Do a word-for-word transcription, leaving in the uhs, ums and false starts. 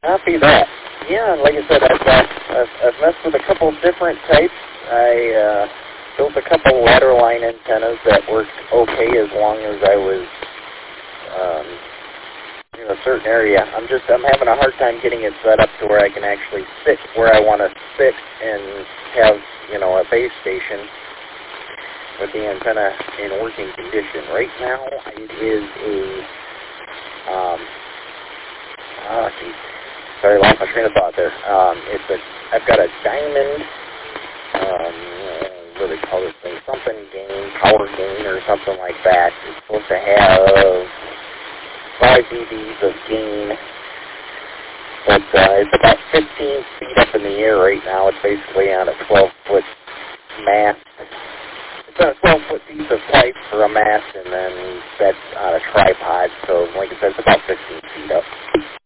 Copy that. Yeah, like I said, I've, got, I've, I've messed with a couple different types. I uh, built a couple ladder line antennas that worked okay as long as I was um, in a certain area. I'm just, I'm having a hard time getting it set up to where I can actually sit where I want to sit and have, you know, a base station with the antenna in working condition. Right now, it is a, um, oh, geez. Sorry, I lost my train of thought there. Um, it's a, I've got a diamond, um, what do they call this thing? Something gain, power gain, or something like that. It's supposed to have five dBs of gain, but uh, it's about fifteen feet up in the air right now. It's basically on a twelve foot mast. It's on a twelve foot piece of pipe for a mast, and then that's on a tripod. So, like I said, it's about fifteen feet up.